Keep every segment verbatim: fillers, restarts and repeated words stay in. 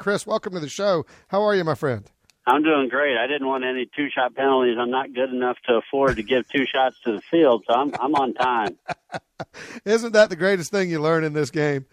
Chris, welcome to the show. How are you, my friend? I'm doing great. I didn't want any two-shot penalties. I'm not good enough to afford to give two shots to the field, so I'm I'm on time. Isn't that the greatest thing you learn in this game?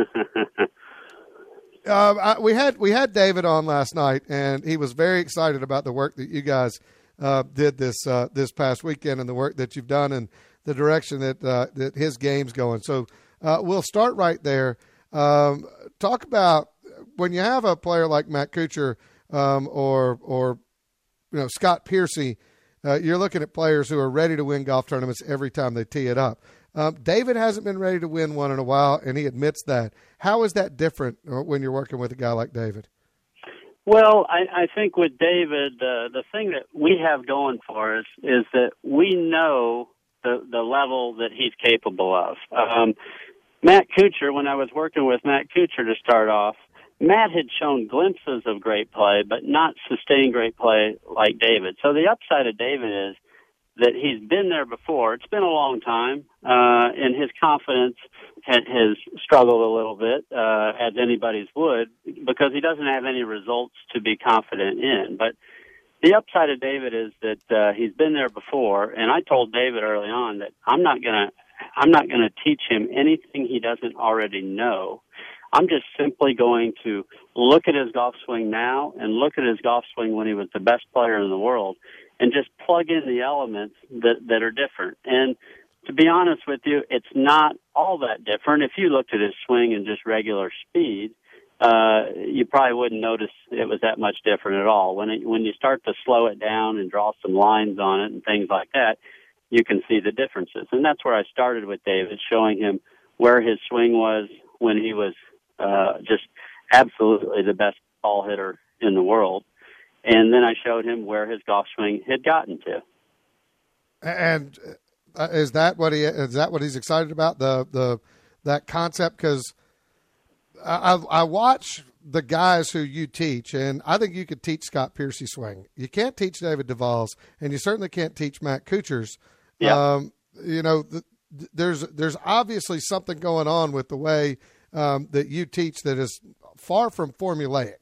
uh, I, we had we had David on last night, and he was very excited about the work that you guys uh, did this uh, this past weekend and the work that you've done and the direction that uh, that his game's going. So uh, we'll start right there. Um, talk about when you have a player like Matt Kuchar um, or or you know Scott Piercy, uh, you're looking at players who are ready to win golf tournaments every time they tee it up. Um, David hasn't been ready to win one in a while, and he admits that. How is that different when you're working with a guy like David? Well, I, I think with David, uh, the thing that we have going for us is that we know the, the level that he's capable of. Um, Matt Kuchar, when I was working with Matt Kuchar to start off, Matt had shown glimpses of great play, but not sustained great play like David. So the upside of David is that he's been there before. It's been a long time, uh, and his confidence has, has struggled a little bit, uh, as anybody's would, because he doesn't have any results to be confident in. But the upside of David is that uh, he's been there before, and I told David early on that I'm not gonna, I'm not gonna teach him anything he doesn't already know. I'm just simply going to look at his golf swing now and look at his golf swing when he was the best player in the world and just plug in the elements that, that are different. And to be honest with you, it's not all that different. If you looked at his swing in just regular speed, uh, you probably wouldn't notice it was that much different at all. When it, when you start to slow it down and draw some lines on it and things like that, you can see the differences. And that's where I started with David, showing him where his swing was when he was uh, just absolutely the best ball hitter in the world. And then I showed him where his golf swing had gotten to. And uh, is that what he is that what he's excited about, the the that concept? Because I, I watch the guys who you teach, and I think you could teach Scott Piercy's swing. You can't teach David Duval's, and you certainly can't teach Matt Kuchar's. Yeah. Um, you know, the, there's there's obviously something going on with the way um, that you teach that is far from formulaic.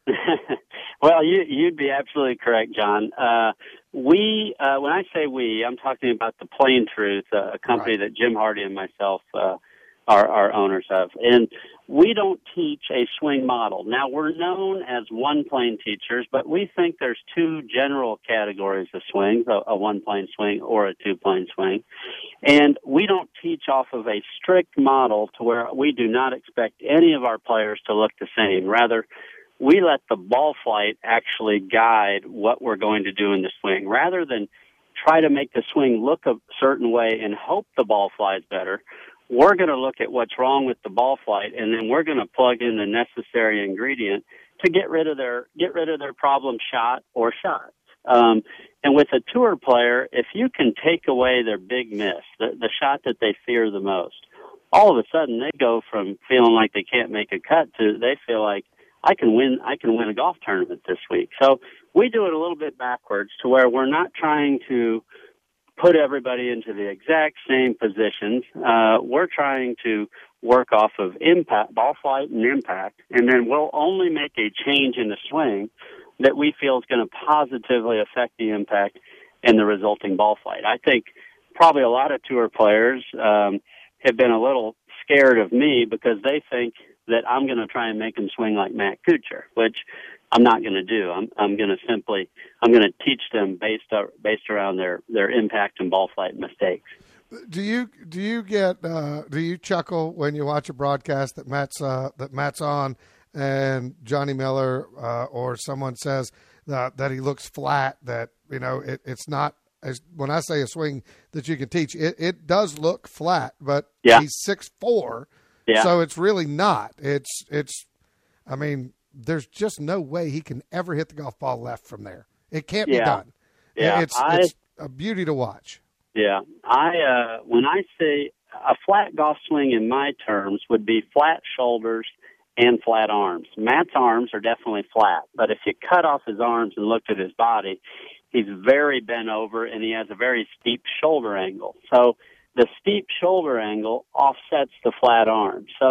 Well, you, you'd be absolutely correct, John. Uh, we, uh, when I say we, I'm talking about the Plain Truth, uh, a company right. that Jim Hardy and myself uh, are, are owners of. And we don't teach a swing model. Now, we're known as one-plane teachers, but we think there's two general categories of swings, a, a one-plane swing or a two-plane swing. And we don't teach off of a strict model to where we do not expect any of our players to look the same. Rather, we let the ball flight actually guide what we're going to do in the swing. Rather than try to make the swing look a certain way and hope the ball flies better, we're going to look at what's wrong with the ball flight, and then we're going to plug in the necessary ingredient to get rid of their get rid of their problem shot or shots. Um, and with a tour player, if you can take away their big miss, the, the shot that they fear the most, all of a sudden they go from feeling like they can't make a cut to they feel like, I can win, I can win a golf tournament this week. So we do it a little bit backwards to where we're not trying to put everybody into the exact same positions. Uh, we're trying to work off of impact, ball flight and impact, and then we'll only make a change in the swing that we feel is going to positively affect the impact and the resulting ball flight. I think probably a lot of tour players um, have been a little scared of me because they think that I'm going to try and make them swing like Matt Kuchar, which I'm not going to do. I'm, I'm going to simply, I'm going to teach them based uh, based around their, their impact and ball flight mistakes. Do you do you get uh, do you chuckle when you watch a broadcast that Matt's uh, that Matt's on and Johnny Miller uh, or someone says that, that he looks flat? That you know it, it's not. As, when I say a swing that you can teach, it, it does look flat, but yeah. he's six foot four. Yeah. So it's really not. It's, it's, I mean, there's just no way he can ever hit the golf ball left from there. It can't yeah. be done. Yeah. It's, I, it's a beauty to watch. Yeah. I, uh, when I say a flat golf swing in my terms would be flat shoulders and flat arms. Matt's arms are definitely flat, but if you cut off his arms and looked at his body, he's very bent over and he has a very steep shoulder angle. So the steep shoulder angle offsets the flat arm. So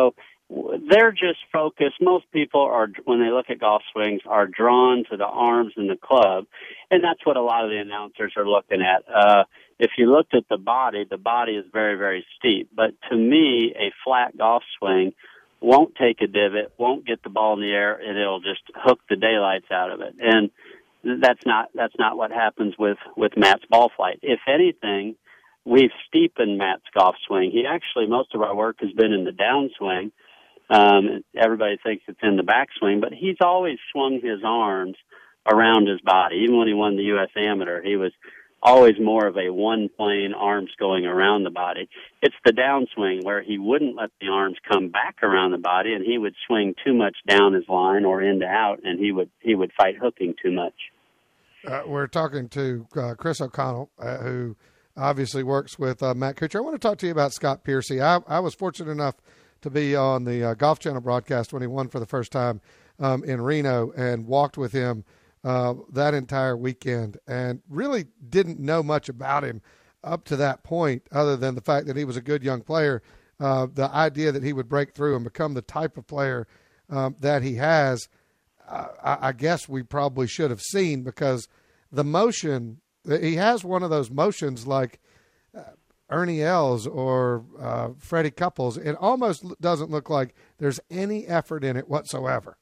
they're just focused. Most people are, when they look at golf swings, are drawn to the arms and the club, and that's what a lot of the announcers are looking at. Uh, if you looked at the body, the body is very, very steep. But to me, a flat golf swing won't take a divot, won't get the ball in the air, and it'll just hook the daylights out of it. And that's not that's not what happens with, with Matt's ball flight. If anything, we've steepened Matt's golf swing. He actually, most of our work has been in the downswing. Um, everybody thinks it's in the backswing, but he's always swung his arms around his body. Even when he won the U S Amateur, he was always more of a one-plane arms going around the body. It's the downswing where he wouldn't let the arms come back around the body, and he would swing too much down his line or into out, and he would he would fight hooking too much. Uh, we're talking to uh, Chris O'Connell, uh, who obviously works with uh, Matt Kuchar. I want to talk to you about Scott Piercy. I, I was fortunate enough to be on the uh, Golf Channel broadcast when he won for the first time um, in Reno, and walked with him uh, that entire weekend, and really didn't know much about him up to that point other than the fact that he was a good young player. Uh, the idea that he would break through and become the type of player um, that he has, uh, I, I guess we probably should have seen, because the motion, he has one of those motions like uh, Ernie Els or uh, Freddie Couples. It almost doesn't look like there's any effort in it whatsoever.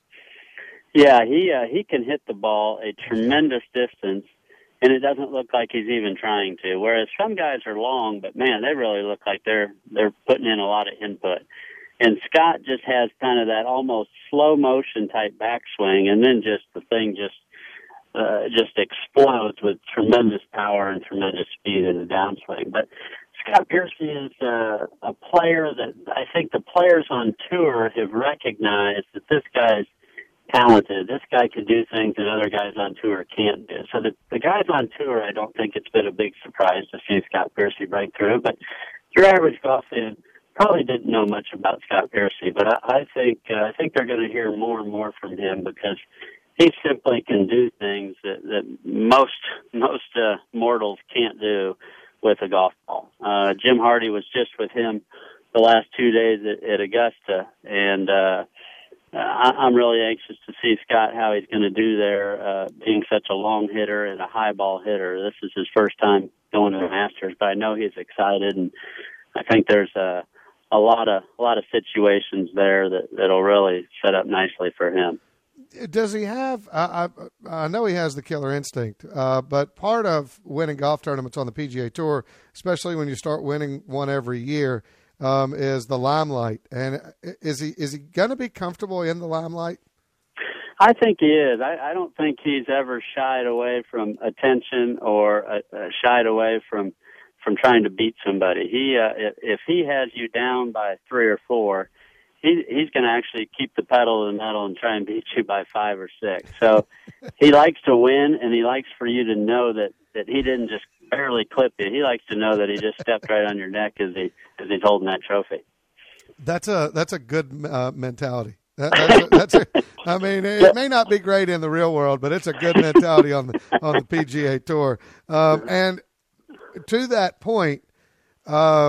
Yeah, he uh, he can hit the ball a tremendous distance, and it doesn't look like he's even trying to. Whereas some guys are long, but man, they really look like they're they're putting in a lot of input. And Scott just has kind of that almost slow motion type backswing, and then just the thing just Uh, just explodes with tremendous power and tremendous speed in the downswing. But Scott Piercy is uh, a player that I think the players on tour have recognized that this guy's talented. This guy can do things that other guys on tour can't do. So the, the guys on tour, I don't think it's been a big surprise to see Scott Piercy break through. But your average golf fan probably didn't know much about Scott Piercy. But I, I think uh, I think they're going to hear more and more from him, because he simply can do things that, that most most uh, mortals can't do with a golf ball. Uh, Jim Hardy was just with him the last two days at, at Augusta, and uh, I, I'm really anxious to see Scott, how he's going to do there, uh, being such a long hitter and a high ball hitter. This is his first time going to the Masters, but I know he's excited, and I think there's a, a lot of a lot of situations there that that'll really set up nicely for him. Does he have, I, I, I know he has the killer instinct, uh, but part of winning golf tournaments on the P G A Tour, especially when you start winning one every year, um, is the limelight. And is he is he going to be comfortable in the limelight? I think he is. I, I don't think he's ever shied away from attention or uh, uh, shied away from from trying to beat somebody. He uh, if, if he has you down by three or four, He, he's going to actually keep the pedal to the metal and try and beat you by five or six. So he likes to win, and he likes for you to know that, that he didn't just barely clip you. He likes to know that he just stepped right on your neck as he as he's holding that trophy. That's a that's a good uh, mentality. That, that's a, that's a, I mean, it may not be great in the real world, but it's a good mentality on the on the P G A Tour. Um, and to that point, uh,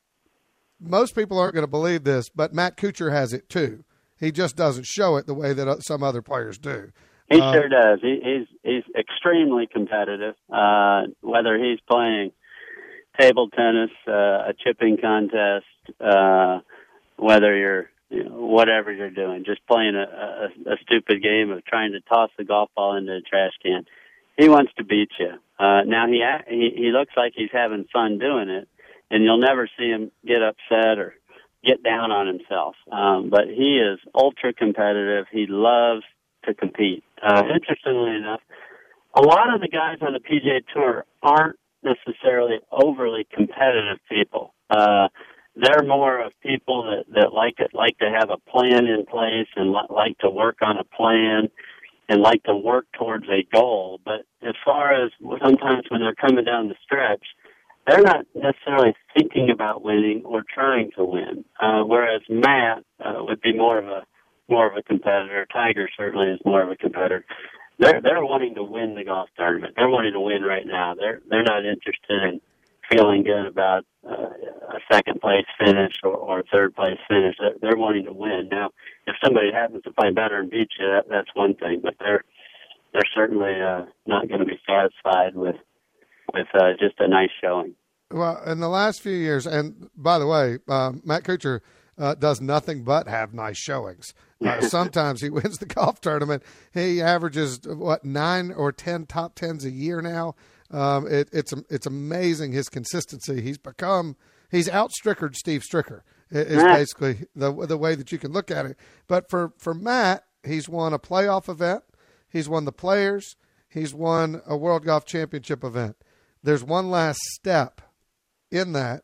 most people aren't going to believe this, but Matt Kuchar has it too. He just doesn't show it the way that some other players do. He uh, sure does. He, he's he's extremely competitive. Uh, whether he's playing table tennis, uh, a chipping contest, uh, whether you're you know, whatever you're doing, just playing a, a, a stupid game of trying to toss the golf ball into a trash can, he wants to beat you. Uh, now he he he looks like he's having fun doing it. And you'll never see him get upset or get down on himself. Um, but he is ultra competitive. He loves to compete. Uh, interestingly enough, a lot of the guys on the P G A Tour aren't necessarily overly competitive people. Uh, they're more of people that, that like it, like to have a plan in place and li- like to work on a plan and like to work towards a goal. But as far as sometimes when they're coming down the stretch, they're not necessarily thinking about winning or trying to win. Uh, whereas Matt uh, would be more of a more of a competitor. Tiger certainly is more of a competitor. They're they're wanting to win the golf tournament. They're wanting to win right now. They're they're not interested in feeling good about uh, a second place finish or, or third place finish. They're, they're wanting to win. Now, if somebody happens to play better and beat you, that, that's one thing. But they're they're certainly uh, not going to be satisfied with with uh, just a nice showing. Well, in the last few years, and by the way, uh, Matt Kuchar uh, does nothing but have nice showings. Uh, sometimes he wins the golf tournament. He averages, what, nine or ten top tens a year now. Um, it, it's it's amazing his consistency. He's become he's outstrickered Steve Stricker. Is basically the the way that you can look at it. But for, for Matt, he's won a playoff event. He's won the Players. He's won a World Golf Championship event. There's one last step in that,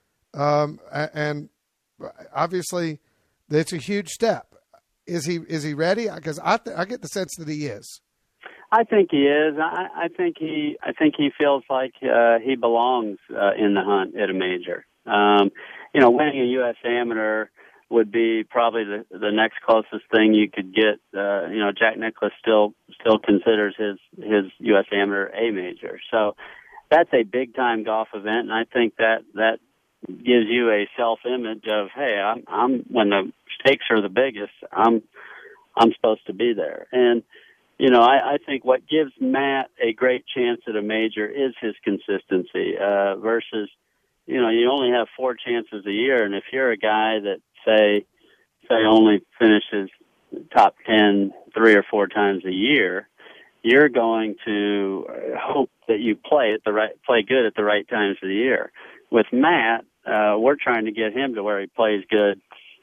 um, and obviously, it's a huge step. Is he is he ready? Because I th- I get the sense that he is. I think he is. I, I think he. I think he feels like uh, he belongs uh, in the hunt at a major. Um, you know, winning a U S Amateur would be probably the, the next closest thing you could get. Uh, you know, Jack Nicklaus still still considers his his U S Amateur a major. So that's a big time golf event, and I think that that gives you a self image of, hey, I'm, I'm when the stakes are the biggest, I'm I'm supposed to be there. And you know, I, I think what gives Matt a great chance at a major is his consistency uh, versus, you know, you only have four chances a year. And if you're a guy that, say, say only finishes top ten three or four times a year, you're going to hope that you play at the right, play good at the right times of the year. With Matt, uh, we're trying to get him to where he plays good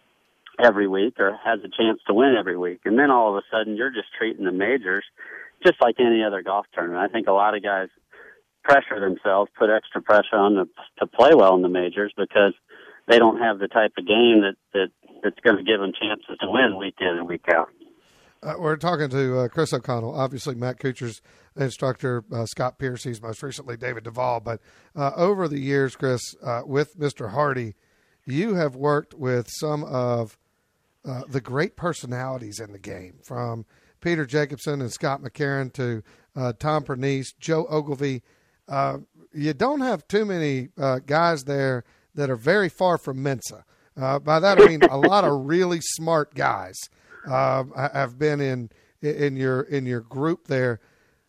every week or has a chance to win every week. And then all of a sudden you're just treating the majors just like any other golf tournament. I think a lot of guys pressure themselves, put extra pressure on them to play well in the majors because they don't have the type of game that, that that's going to give them chances to win week in and week out. Uh, we're talking to uh, Chris O'Connell, obviously Matt Kuchar's instructor, uh, Scott Piercy's, most recently David Duval. But uh, over the years, Chris, uh, with Mister Hardy, you have worked with some of Uh, the great personalities in the game, from Peter Jacobsen and Scott McCarron to uh, Tom Pernice, Joe Ogilvy. Uh, you don't have too many uh, guys there that are very far from Mensa. Uh, by that I mean a lot of really smart guys uh, have been in in your in your group there.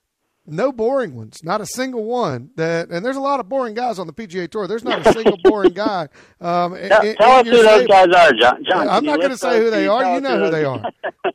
No boring ones, not a single one. That, and there's a lot of boring guys on the P G A Tour. There's not a single boring guy. Um, tell in, tell in us who those guys are, John. John I'm not going to say who they are. You know who they are.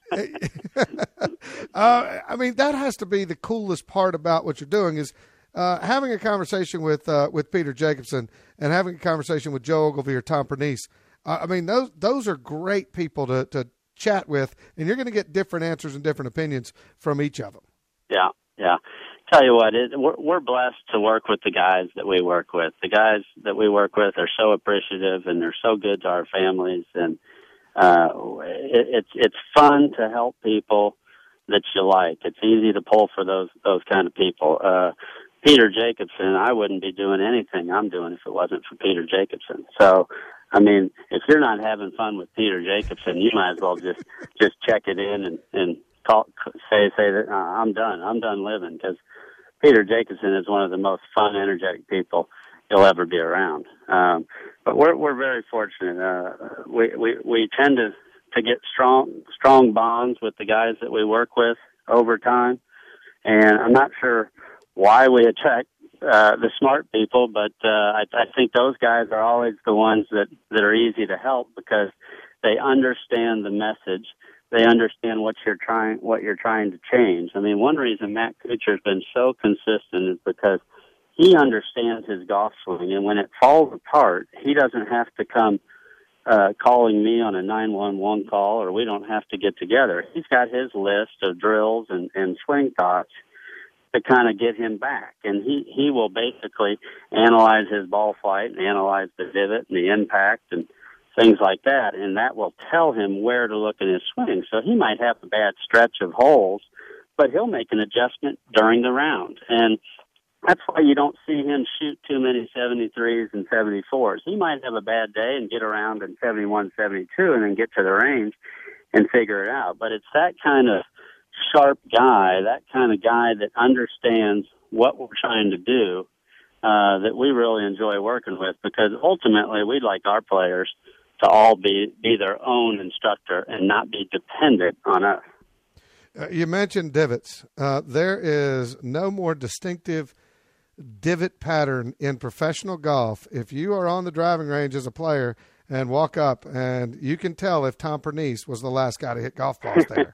uh, I mean, that has to be the coolest part about what you're doing is uh, having a conversation with uh, with Peter Jacobsen and having a conversation with Joe Ogilvy or Tom Pernice. Uh, I mean, those those are great people to, to chat with, and you're going to get different answers and different opinions from each of them. Yeah, yeah. Tell you what, it, we're, we're blessed to work with the guys that we work with. The guys that we work with are so appreciative, and they're so good to our families, and uh, it, it's it's fun to help people that you like. It's easy to pull for those those kind of people. Uh, Peter Jacobsen, I wouldn't be doing anything I'm doing if it wasn't for Peter Jacobsen. So, I mean, if you're not having fun with Peter Jacobsen, you might as well just just check it in and and call, say say that uh, I'm done. I'm done living, because Peter Jacobsen is one of the most fun, energetic people you'll ever be around. Um, but we're we're very fortunate. Uh, we we we tend to to get strong strong bonds with the guys that we work with over time, and I'm not sure why we attract uh, the smart people, but uh, I, I think those guys are always the ones that that are easy to help because they understand the message. They understand what you're trying, what you're trying to change. I mean, one reason Matt Kuchar has been so consistent is because he understands his golf swing, and when it falls apart, he doesn't have to come uh, calling me on a nine one one call, or we don't have to get together. He's got his list of drills and, and swing thoughts to kind of get him back, and he, he will basically analyze his ball flight and analyze the divot and the impact and things like that, and that will tell him where to look in his swing. So he might have a bad stretch of holes, but he'll make an adjustment during the round. And that's why you don't see him shoot too many seventy-threes and seventy-fours. He might have a bad day and get around in seventy-one, seventy-two and then get to the range and figure it out. But it's that kind of sharp guy, that kind of guy that understands what we're trying to do, uh, that we really enjoy working with, because ultimately we'd like our players to all be, be their own instructor and not be dependent on us. Uh, you mentioned divots. Uh, there is no more distinctive divot pattern in professional golf. If you are on the driving range as a player and walk up, and you can tell if Tom Pernice was the last guy to hit golf balls there.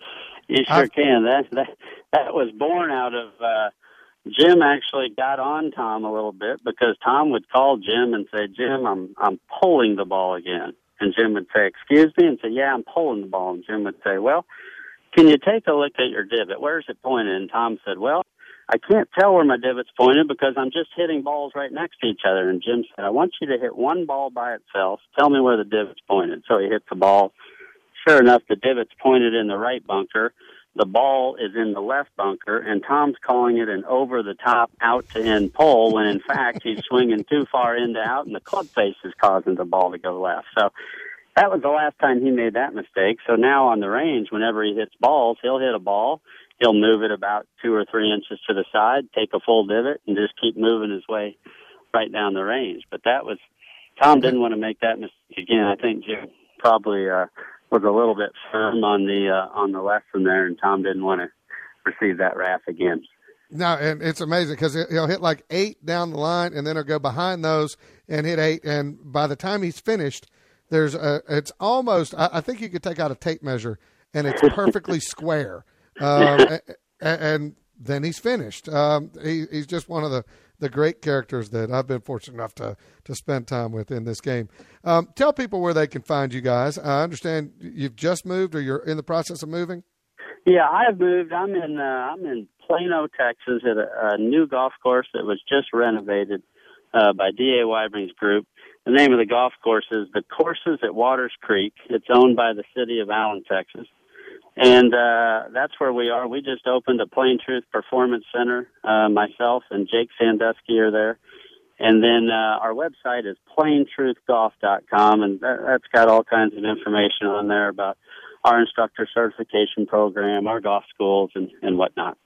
You sure I've, can. That, that that was born out of uh, Jim actually got on Tom a little bit, because Tom would call Jim and say, Jim, I'm I'm pulling the ball again. And Jim would say, excuse me? And say, yeah, I'm pulling the ball. And Jim would say, well, can you take a look at your divot? Where's it pointed? And Tom said, well, I can't tell where my divot's pointed because I'm just hitting balls right next to each other. And Jim said, I want you to hit one ball by itself. Tell me where the divot's pointed. So he hits the ball. Sure enough, the divot's pointed in the right bunker. The ball is in the left bunker, and Tom's calling it an over-the-top, out-to-in pull, when in fact he's swinging too far in to out, and the club face is causing the ball to go left. So that was the last time he made that mistake. So now on the range, whenever he hits balls, he'll hit a ball. He'll move it about two or three inches to the side, take a full divot, and just keep moving his way right down the range. But that was, Tom didn't want to make that mistake again. I think Jim probably uh, was a little bit firm on the uh, on the lesson there, and Tom didn't want to receive that wrath again. No, and it's amazing because he'll hit like eight down the line, and then he'll go behind those and hit eight. And by the time he's finished, there's a, it's almost, I, I think you could take out a tape measure, and it's perfectly square. Um, and, and then he's finished. Um, he, he's just one of the, the great characters that I've been fortunate enough to, to spend time with in this game. Um, tell people where they can find you guys. I understand you've just moved, or you're in the process of moving. Yeah, I've moved. I'm in uh, I'm in Plano, Texas, at a, a new golf course that was just renovated uh, by D A Wybrings Group. The name of the golf course is the Courses at Waters Creek. It's owned by the city of Allen, Texas. And uh, that's where we are. We just opened a Plain Truth Performance Center. Uh, myself and Jake Sandusky are there. And then uh, our website is plain truth golf dot com, and that, that's got all kinds of information on there about our instructor certification program, our golf schools, and, and whatnot.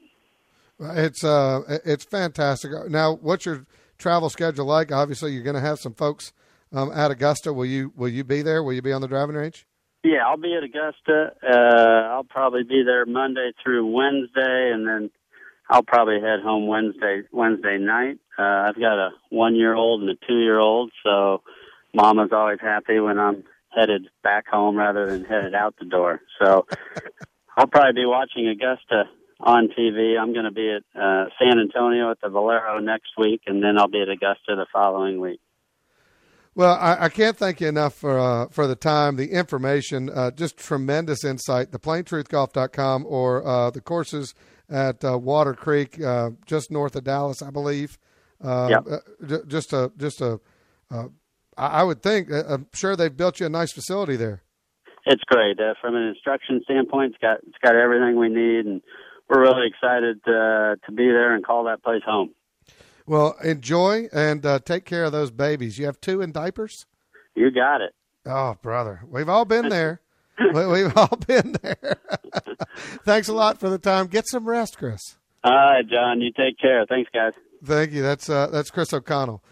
It's uh, it's fantastic. Now, what's your travel schedule like? Obviously, you're going to have some folks um, at Augusta. Will you will you be there? Will you be on the driving range? Yeah, I'll be at Augusta. Uh, I'll probably be there Monday through Wednesday, and then I'll probably head home Wednesday Wednesday night. Uh, I've got a one-year-old and a two-year-old, so Mama's always happy when I'm headed back home rather than headed out the door. So I'll probably be watching Augusta on T V. I'm going to be at uh, San Antonio at the Valero next week, and then I'll be at Augusta the following week. Well, I, I can't thank you enough for uh, for the time, the information, uh, just tremendous insight. The plain truth golf dot com or uh, the courses at uh, Water Creek, uh, just north of Dallas, I believe. Uh, yep. uh, just a, just a, uh, I would think, uh, I'm sure they've built you a nice facility there. It's great. Uh, from an instruction standpoint, it's got it's got everything we need, and we're really excited uh, to be there and call that place home. Well, enjoy and uh, take care of those babies. You have two in diapers? You got it. Oh, brother. We've all been there. we, we've all been there. Thanks a lot for the time. Get some rest, Chris. All right, John. You take care. Thanks, guys. Thank you. That's uh, that's Chris O'Connell.